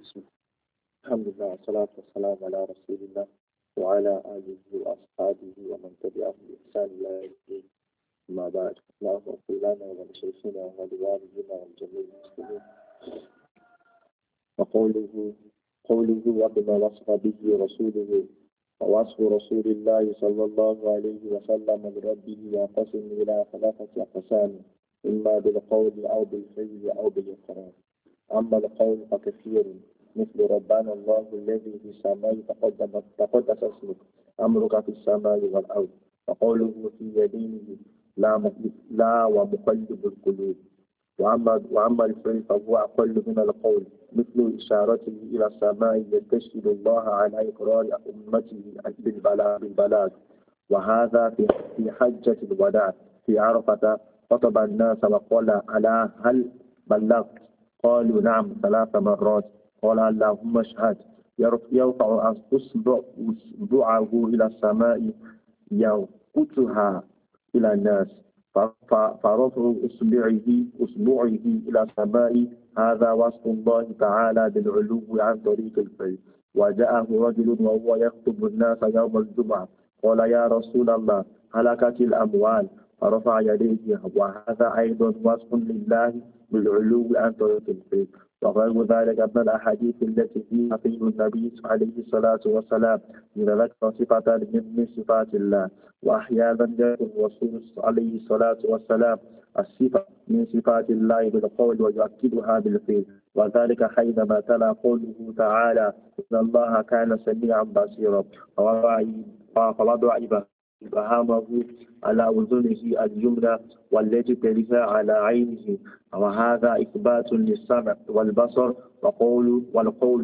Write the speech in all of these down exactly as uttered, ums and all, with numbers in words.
الحمد لله والصلاة والسلام على رسول الله وعلى آله وأصحابه ومن تبعهم بإحسان إلى يوم الدين. أما بعد، اللهم اغفر لنا ولشيخنا ولوالدينا ولجميع المسلمين. وقوله قوله وبما وصف به رسوله، ووصف رسول الله صلى الله عليه وسلم لربه ينقسم إلى ثلاثة أقسام، إما بالقول أو بالفعل أو بالإقرار. أما القول فكثير، مثل ربنا الله الذي في السماء تقدس اسمك، أمرك في السماء والأرض، وقوله في يمينه لا لا ومقلب القلوب. وأما وأما الفعل فهو أقل من القول، مثل إشارته إلى السماء يستشهد الله على إقرار أمته بالبلاغ. وهذا في في حجة الوداع في عرفة، خطب الناس وقال ألا هل بلغت؟ قالوا نعم ثلاث مرات. قال اللهم اشهد. يرفع أصبعه إلى السماء ينقطها إلى الناس، فرفع أصبعه أصبعه إلى السماء هذا وصف الله تعالى بالعلو عن طريق الفعل. وجاءه رجل وهو يخطب الناس يوم الجمعة، قال يا رسول الله هلكت الأموال، فرفع يديه، وهذا أيضا وصف لله بالعلو عن طريق الفعل. وغير ذلك من الأحاديث التي فيها في النبي عليه الصلاة والسلام إذا ذكر صفة من صفات الله. وأحيانا يذكر الرسول عليه الصلاة والسلام الصفة من صفات الله بالقول ويؤكدها بالفعل، وذلك حينما تلا قوله تعالى إن الله كان سميعا بصيرا، فوضع إبهامه على أذنه اليمنى والتي تليها على عينه، وهذا إثبات للسمع والبصر وقول والقول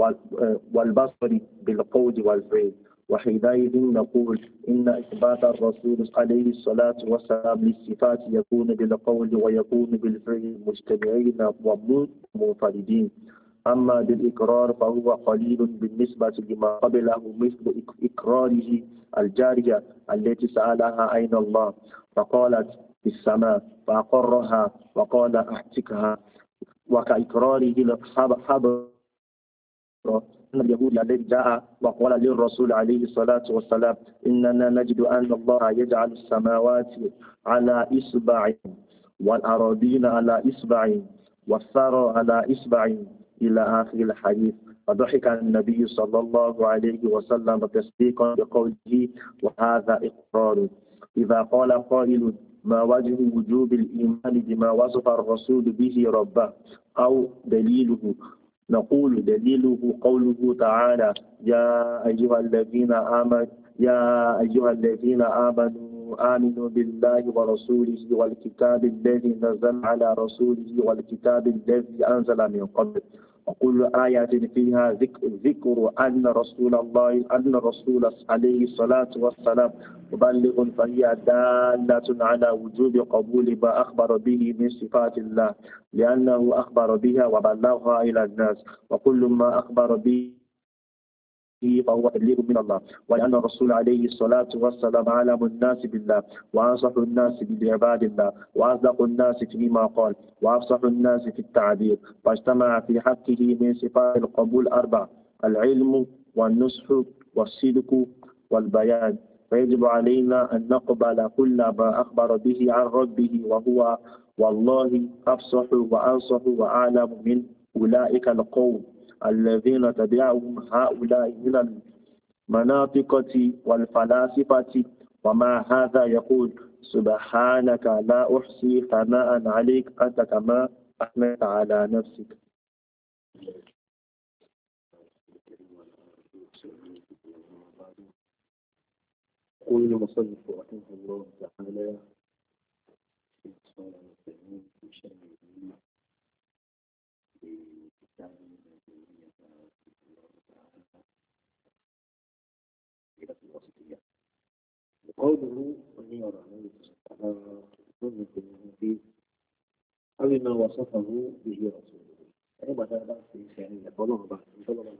والبصر بالقول والفعل. وحينئذ نقول إن إثبات الرسول عليه الصلاة والسلام للصفات يكون بالقول ويكون بالفعل مجتمعين ومنفردين. أما بالإقرار فهو قليل بالنسبة لما قبله، مثل إقراره الجارية التي سألها أين الله فقالت في السماء فأقرها وقال أعتقها. وكإقراره الحبر أن اليهود الذي جاء وقال للرسول عليه الصلاة والسلام إننا نجد أن الله يجعل السماوات على إصبع والأراضين على إصبع والثرى على إصبع إلى آخر الحديث. فضحك النبي صلى الله عليه وسلم تصديقا بقوله وهذا إقرار. إذا قال قائل ما وجه وجوب الإيمان بما وصف الرسول به ربه أو دليله، نقول دليله قوله تعالى يا أيها الذين آمنوا يا أيها الذين آمنوا آمنوا بالله ورسوله والكتاب الذي نزل على رسوله والكتاب الذي أنزل من قبل. وكل آية فيها ذكر, ذكر أن رسول الله أن الرسول عليه الصلاة والسلام مبلغ، فهي دالة على وجوب قبول ما أخبر به من صفات الله، لأنه أخبر بها وبلغها إلى الناس. وكل ما أخبر به فهو تبليغ من الله، ولأن الرسول عليه الصلاة والسلام أعلم الناس بالله وأنصح الناس بعباد الله وأصدق الناس فيما قال وأفصح الناس في التعبير. فاجتمع في حقه من صفات القبول أربع: العلم والنصح والصدق والبيان. فيجب علينا أن نقبل كل ما أخبر به عن ربه، وهو والله أفصح وأنصح وأعلم من أولئك القوم الذين تبعهم هؤلاء من المناطقة والفلاسفة. ومع هذا يقول سبحانك لا أحصي ثناء عليك أنت كما أثنيت على نفسك. قول المصنف رحمه الله تعالى قوله أو ما وصفه به رسوله، أي ما هذا يعني يقولون بعض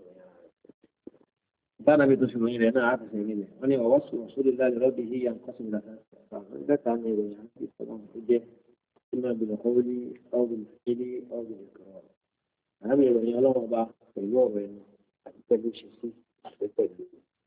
كان بتشبهين لنا عارف سنين أنا وصف رسول الله لربه ينقسم إلى ثلاثة. إذا كان يعني طبعا إما بالقول أو بالفعل أو بالإقرار. àmì ìròyìn ọlọ́run ọba pẹ̀lú ọ̀rọ̀ ẹnu àti pẹ̀lú ìṣesí àti pẹ̀lú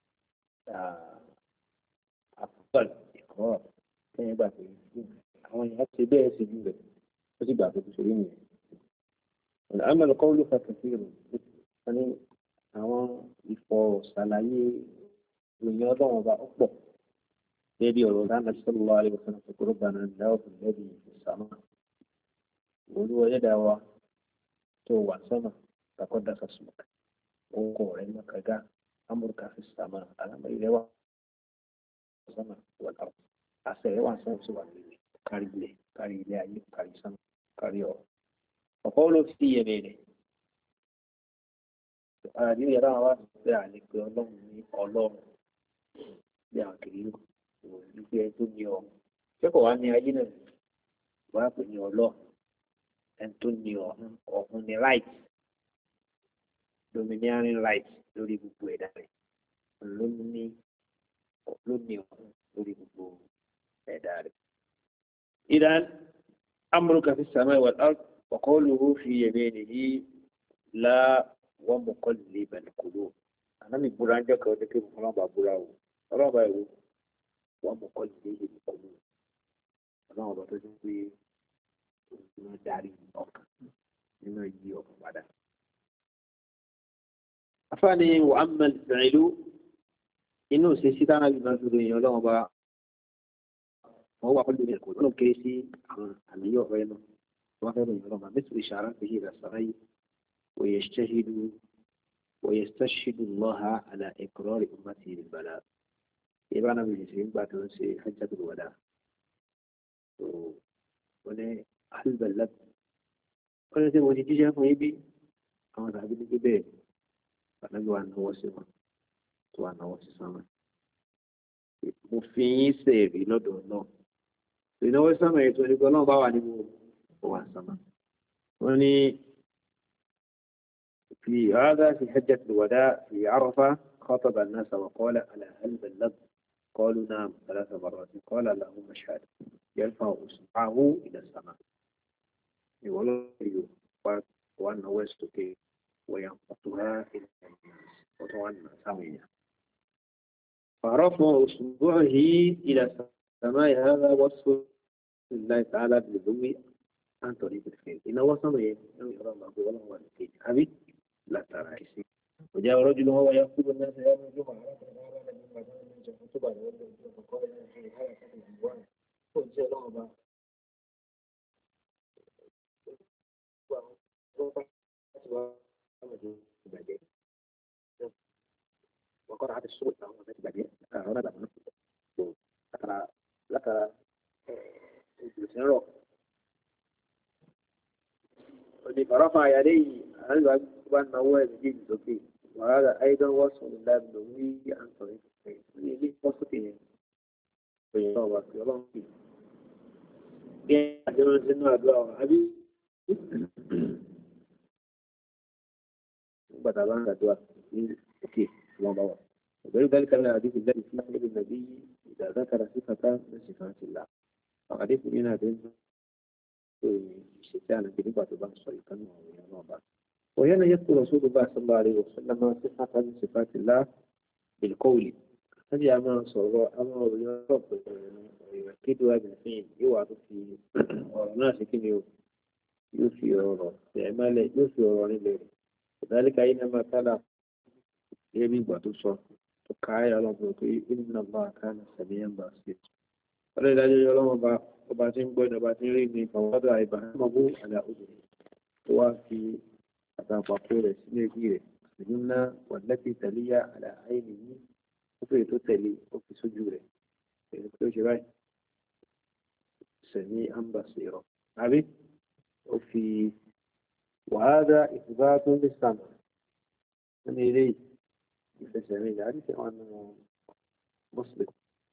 àfúgbà ìkọ́ kẹ́yìn gbà pé àwọn èèyàn ti bẹ́ẹ̀ sí jù rẹ̀ ó sì gbà pé kò sórí nìyẹn. ọ̀nà àmì ọ̀kọ́ ló fà kẹ̀kẹ́ rẹ̀ wọ́n ní àwọn ìfọ̀ ṣàlàyé ìròyìn ọlọ́run ọba ó pọ̀ débi ọ̀rọ̀ dáná sallallahu alaihi wasallam tó kúrò bàná láwùjọ lẹ́bi ìsàmà olúwa yẹ́dá wa tó wà sọ́nà takọ́dá sàṣùmọ̀ orúkọ rẹ̀ mọ́kàgá amúrúkà fi sàmà alámọ̀ ilẹ̀ wa sọ́nà wà láwù àṣẹ rẹ̀ wà sọ́nà sí wà nílẹ̀ kárí ilẹ̀ kárí ilẹ̀ ayé kárí sánà kárí ọ̀rọ̀ ọ̀pọ̀ ló fi yẹ̀mẹ̀ rẹ̀ àdìrí yàrá wa bẹ àlepẹ ọlọ́run ní ọlọ́run bí àwọn kiri wípé ẹni tó ní ọ kẹ́kọ̀ọ́ wa ní ayé náà wàá pè ní ọlọ́run ẹni tó ní ọ̀hún ọ̀hún ní right domineering right lórí gbogbo ẹ̀dá rẹ̀ ló ní ló ní ọ̀hún lórí gbogbo ẹ̀dá rẹ̀. ìdán amúrúkà fi sàmà wal ard wa qawluhu fi yaminihi la wa muqallibal qulub àná mi búra ń jẹ́ kí ọdún kí mo fọlọ́ bá búra o ọlọ́run bá ìwò wa muqallibal qulub ọlọ́run bá tó ti pé òun darí ọkàn nínú yí ọkàn padà. afáàní wa amma al-fi'lu inú ṣe sí dáná bí máa dúró èèyàn ọlọ́run bá wọ́n wà pẹ̀lú ẹ̀kọ́ tó ń kéré sí àwọn àníyàn ọ̀rẹ́ náà wọ́n fẹ́ ròyìn ọlọ́run bá mẹ́sàn-án ìṣàrá fi hìrà sàráyé ويجتهد ويستشهد الله على إقرار أمته بالبلاء. يبقى أنا بجسين بعد نسي حجة الوداع. وأنا أهل بلد. وأنا زي ما تيجي جاء ميبي أنا ذهبت لجبال. أنا جوان هو سما. جوان هو سما. مفيد سيري لا دونا. لأنه سما يتوني كلام باواني مو هو سما. وأني في هذا في حجة الوداع في عرفة خاطب الناس وقال على هل بلغت؟ قالوا نعم ثلاث مرات قال اللهم اشهد يرفع اصبعه الى السماء يقول وأن ويستكي وينقطها إلى الناس وطوعنا سمية فرفع اصبعه الى السماء هذا وصف الله تعالى بالذم عن طريق الخير إن وصل يرى الله ولا هو الخير أبي لا ترى شيء وجاء رجل وهو يخطب الناس يوم الجمعة فقال من بعد من خطبة فقال في هذا العنوان قلت له وقرأت السوق بعدين هنا ده لك لك فرفع يديه هل وأن هو يجيب زكي وهذا أيضا وصف لله بالنبي عن طريق الخير ليه وصفه في الله في الله فيه يعني جمال سنة أدعاء أبي بتابعنا الأدعاء أوكي الله بوا وغير ذلك من الحديث الذي سمح بالنبي إذا ذكر صفة من صفات الله فحديث هنا بين الشيطان في نبات الله الشيطان وهو الله وهنا يذكر رسول الله صلى الله عليه وسلم صفة من صفات الله بالقول هذه أمر صلى أمر يرب ويؤكدها بالفعل يوعد في الناس كن يوفي أورا بأعمال يوفي أورا لله ذلك أينما كان يمين بطوسا تكاي على بطوي إن الله كان سميعا بصيرا ولذا يقولون وبعدين بين بعدين ريني فوضع إبراهيم على أذنه وفي أتفاقير سنجيره سننا والتي تلي على عينه وفي تتلي وفي سجوره كل شيء سميعا بصيرا عبي وفي وهذا إثبات للسمع من إليه يفسرين ذلك أنه مسلم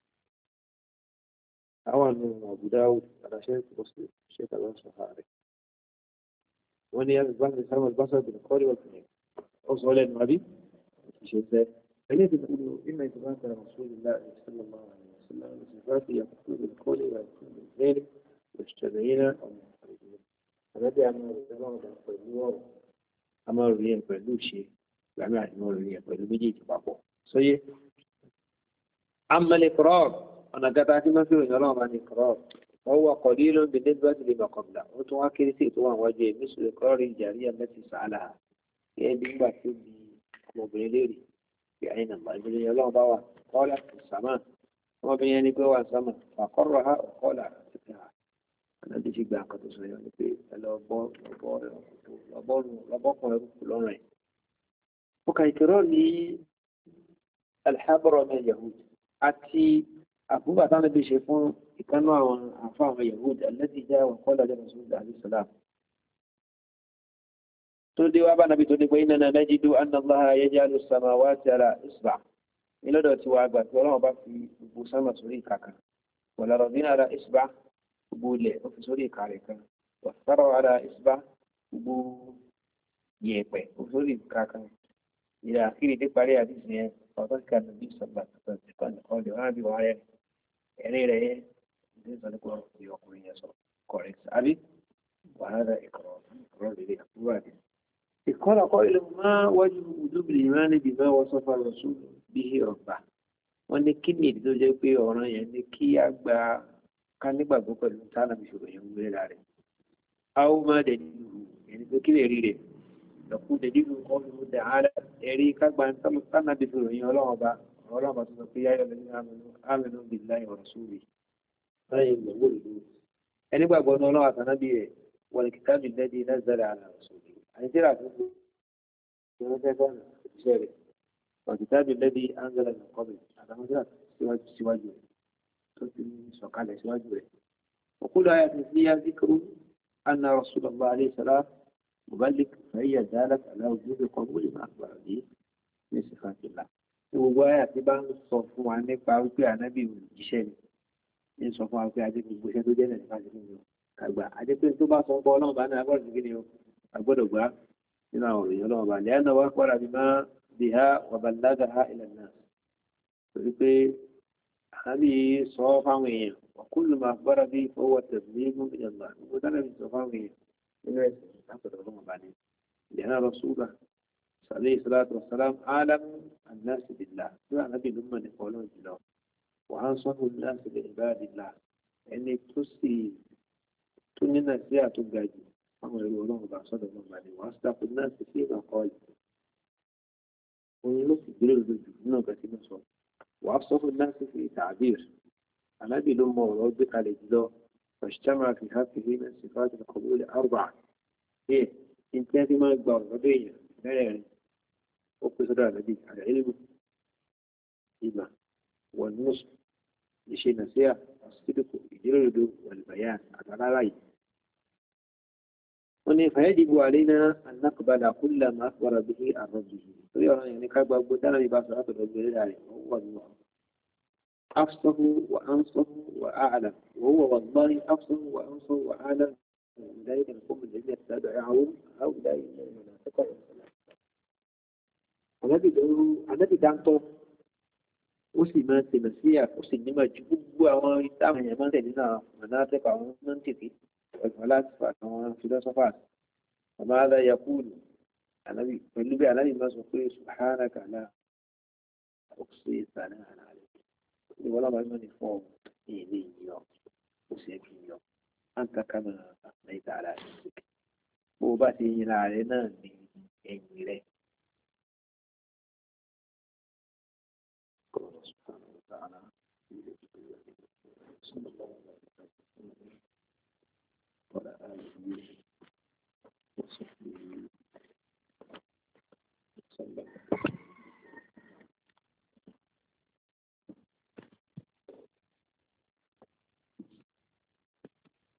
أو أنه أبو داود على شيخ مسلم شيخ الأنصاري وأن يذبح لسان البصر بالقول والفهم أوصل النبي شيء فهي تقول إن إثبات رسول الله صلى الله عليه وسلم صفاته يقول بالقول ويكون بالفعل مجتمعين أو منفردين الذي أمر الله بالقول a máa ròyìn ẹ̀ pẹ̀lú ìṣe ìgbà mìíràn a máa ròyìn ẹ̀ pẹ̀lú méjèèjì papọ̀ sóyè. amẹ́lẹ̀ kọ́rọ́ ọ̀nà gata tí wọ́n fi ròyìn ọlọ́run bá ní kọ́rọ́ wọ́n wà kọ̀dí ló ń bi nígbà tí lè mọ̀ kọ̀ọ̀dà ó tún wá kéré sí ètò àwọn ọjọ́ èmi sọ̀rọ̀ kọ́rọ́ rí ìjàrí ẹ̀mẹ́tì sàálà kí ẹ bí nígbà tí ó di ọmọbìnrin léèrè kí ayé nàmbá ìbílẹ̀ ọlọ́run bá wà kọ́lá sàmà ọmọbìnrin yẹn ní pé wà sàmà àkọ́rọ̀ ha ọ̀kọ́là àti ànábi ti gba nǹkan tó sọ yọ ni pé ẹ lọ bọ́ lọ́bọ́kùn ẹrú kù lọ́rùn ẹ̀. ó ka ìkẹrọ ní alḥabara ọmọ yahud àti àbúrò àtànábi ṣe fún ìkánú àwọn àfa àwọn yahud alẹ́tì já wọn kọ́ lọ́jọ́ rasulullah alayhi salam. tó dé wá bá nàbí tó dé pé innana najidu anna allaha yaj'alu samawati ala isba nílọ́dọ̀ tí wàá gbà pé ọlọ́run bá fi gbogbo sámà sórí ìkàkà wal ardina ala isba gbogbo ilẹ̀ ó fi sórí ìka rẹ̀ kan wàsárọ̀ ara ìsbá gbogbo yẹ̀pẹ̀ ó fi sórí ìka kan ìlà àkírí dé parí àdìsí yẹn ọ̀tọ́ kíkà nàbí sọ̀gbà tọ̀tọ̀ nìkan lè wọ́n á bí wọ́n rẹ̀ ẹ̀rí rẹ̀ yẹn ní sọ nípa ìyọ̀ ọkùnrin yẹn sọ correct àbí wàhálà ìkọ̀rọ̀ ìkọ̀rọ̀ lè àkúrò àdì. ìkọ́lá kọ́ ilé máa wájú ìdúbìlì máa níbi máa wọ́n sọ́fà lọ sún bí ọ̀gbà wọ́n ní kí ni ìdí tó jẹ́ pé ọ̀ràn yẹn ní kí á gba ká nígbàgbọ́ pẹ̀lú tánà bí ṣòro yẹn wúlé lára rẹ̀. a ó máa dẹ̀ nínú ẹni pé kí lè rí rẹ̀ lọ́kù dẹ̀ nínú ọdún dẹ̀ ara ẹ̀rí kágbá tánà bí ṣòro yẹn ọlọ́run ọba ọlọ́run ọba tó sọ pé yáyọ lẹ́yìn aminu billahi wa rasuli báyìí gbọ̀ngbò ìlú ẹni gbàgbọ́ ní ọlọ́run àtànábì rẹ̀ wal kitabi alladhi nazzala ala rasuli àyíkíra tó kù ìwọ́n fẹ́ gbọ́nà iṣẹ́ rẹ̀ wal kitabi alladhi anzala min qabl àtàwọn síwájú rẹ̀ سوكان اسواج وكل آية فيها ذكر أن رسول الله عليه السلام مبلغ فهي دالت على وجود قبول ما أخبر به من صفات الله وآية تبان صفوا عنك فأوكي النبي والجشن من صفوا عنك عدد البشر جنة فاجرين كذا عدد تبان صفوا الله بأن أقول سكينه أقول أقول إنه الله بأن لأنه أخبر بما بها وبلغها إلى الناس هذه صوفاوية وكل ما أخبر به فهو تبليغ من الله وذلك صوفاوية لأن رسوله عليه الصلاة والسلام عالم الناس بالله لا نبي لما يقولون بالله وأنصف الناس بعباد الله يعني تسي تنين الزيات الجاجي أما يقولون بعصد الله وأصدق الناس فيما قال ونصف جلال الجنة كثيرا صوت وأفصح الناس في تعبير النبي لما وربك على الجلو فاجتمع في هذه من صفات القبول أربعة إيه إنت هذه ما يقبل ربيع لا يعني وقصد النبي على علم إيمان والنصف لشيء نسيع الصدق الجلد والبيان على رأي فيجب علينا أن نقبل كل ما أخبر به عن ربه يعني كيف أقول أنا بباسرات الرجل عليه وهو الله أفصه وأنصه وأعلم وهو والله أفصه وأنصه وأعلم من ذلك القوم الذين يتبعون هؤلاء المنافقة الذي الذي دعته أسلم سمسيا أسلم جبوا وإنتام يمان لنا مناطق ومنطقي والفلاسفة والفلسفات وماذا يقول النبي فالنبي عليه ما سقي سبحانك لا أقصي ثناء عليك ولا ما يمني فوق إلي يوم وسيكي يوم أنت كما أثنيت على نفسك وباتي علينا من إنجلي قال سبحانه وتعالى صلى الله عليه وسلم وعلى آله وصحبه وسلم